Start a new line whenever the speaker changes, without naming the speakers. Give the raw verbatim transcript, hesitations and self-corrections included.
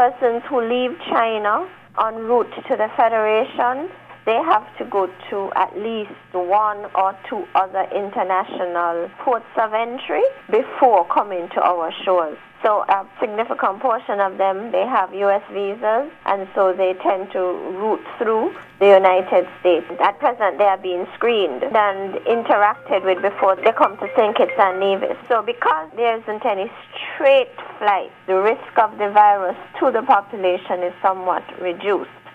persons who leave China en route to the Federation, they have to go to at least one or two other international ports of entry before coming to our shores. So a significant portion of them, they have U S visas, and so they tend to route through the United States. At present, they are being screened and interacted with before they come to Saint Kitts and Nevis. So because there isn't any straight flight, the risk of the virus to the population is somewhat reduced.